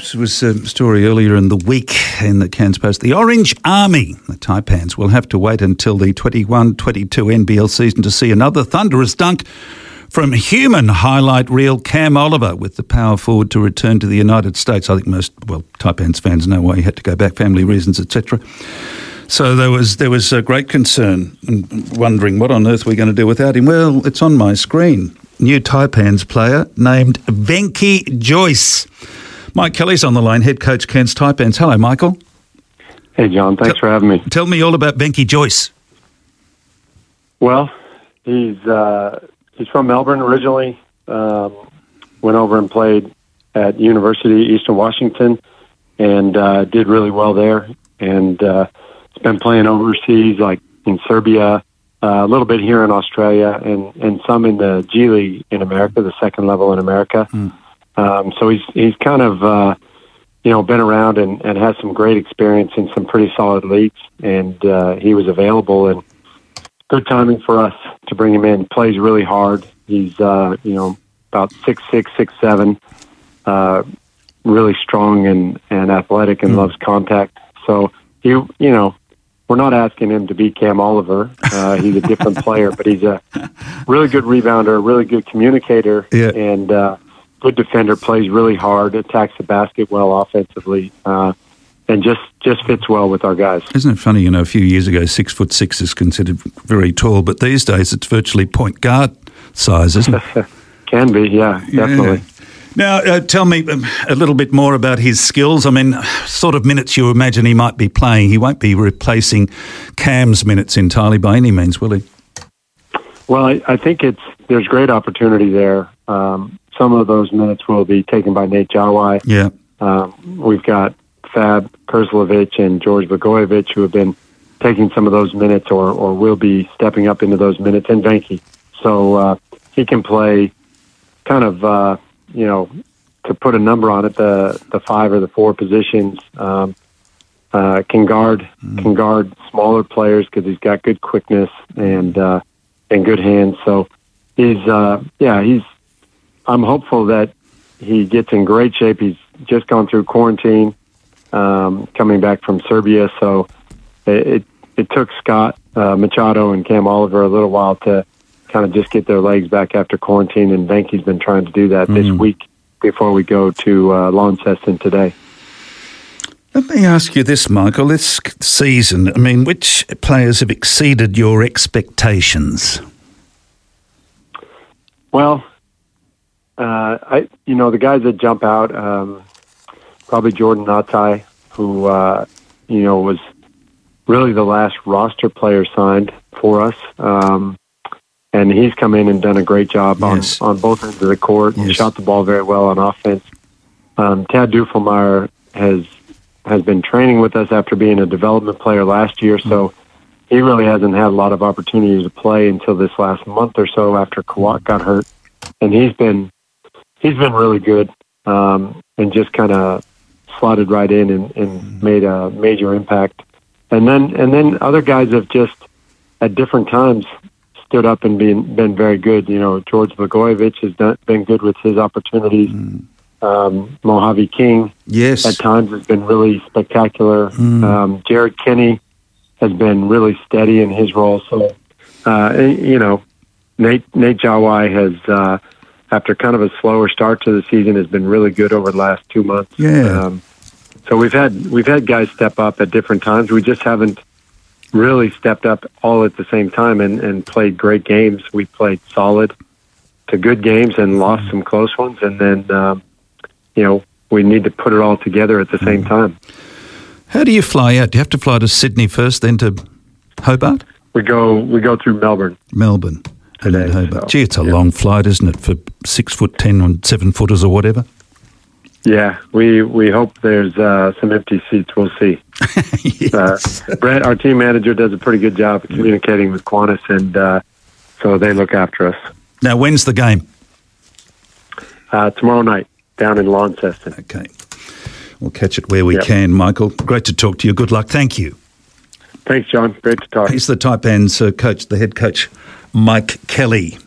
This was a story earlier in the week in the Cairns Post. The Orange Army, the Taipans, will have to wait until the 21-22 NBL season to see another thunderous dunk from human highlight reel Cam Oliver, with the power forward to return to the United States. I think Taipans fans know why he had to go back, family reasons, etc. So there was a great concern and wondering what on earth we're going to do without him. Well, it's on my screen. New Taipans player named Venky Joyce. Mike Kelly's on the line, head coach, Cairns Taipans. Hello, Michael. Hey, John. Thanks for having me. Tell me all about Venky Joyce. Well, he's from Melbourne originally. Went over and played at University of Eastern Washington and did really well there. And he's been playing overseas, like in Serbia, a little bit here in Australia, and some in the G League in America, the second level in America. So he's kind of, been around and has some great experience in some pretty solid leagues. And he was available, and good timing for us to bring him in. Plays really hard. He's, about 6'6", 6'7", really strong and athletic and loves contact. So we're not asking him to be Cam Oliver. He's a different player, but he's a really good rebounder, really good communicator, and good defender, plays really hard, attacks the basket well offensively, and just fits well with our guys. Isn't it funny, a few years ago, 6'6" is considered very tall, but these days it's virtually point guard size, isn't it? Can be, yeah, definitely. Now, tell me a little bit more about his skills. I mean, sort of minutes you imagine he might be playing. He won't be replacing Cam's minutes entirely by any means, will he? Well, I think there's great opportunity there. Some of those minutes will be taken by Nate Jawai. Yeah. We've got Fab Kurslovic and George Bogojevic who have been taking some of those minutes or will be stepping up into those minutes, and Venky. So he can play kind of, to put a number on it, the 5 or the 4 positions. Can guard smaller players because he's got good quickness and good hands. So I'm hopeful that he gets in great shape. He's just gone through quarantine, coming back from Serbia. So it took Scott Machado and Cam Oliver a little while to kind of just get their legs back after quarantine, and Venky's been trying to do that this week before we go to Launceston today. Let me ask you this, Michael. This season, I mean, which players have exceeded your expectations? Well, the guys that jump out, probably Jordan Natai, who, was really the last roster player signed for us. And he's come in and done a great job on both ends of the court and shot the ball very well on offense. Tad Dufelmeyer has been training with us after being a development player last year, so he really hasn't had a lot of opportunities to play until this last month or so after Kawak got hurt. And he's been really good, and just kind of slotted right in and made a major impact. And then other guys have just at different times stood up and been very good. George Bogojevic has been good with his opportunities. Mojave King, at times has been really spectacular. Jared Kinney has been really steady in his role. So, Nate Jawai has, after kind of a slower start to the season, has been really good over the last 2 months. So we've had guys step up at different times. We just haven't really stepped up all at the same time and played great games. We played solid to good games and lost some close ones, and then we need to put it all together at the same time. How do you fly out? Do you have to fly to Sydney first, then to Hobart? We go through Melbourne. And then Hobart. So, gee, it's a long flight, isn't it, for 6'10" or 7-footers or whatever? Yeah, we hope there's some empty seats. We'll see. Brett, our team manager, does a pretty good job of communicating with Qantas, and so they look after us. Now, when's the game? Tomorrow night, down in Launceston. Okay. We'll catch it where we can, Michael. Great to talk to you. Good luck. Thank you. Thanks, John. Great to talk. He's the Taipans coach, the head coach, Mike Kelly.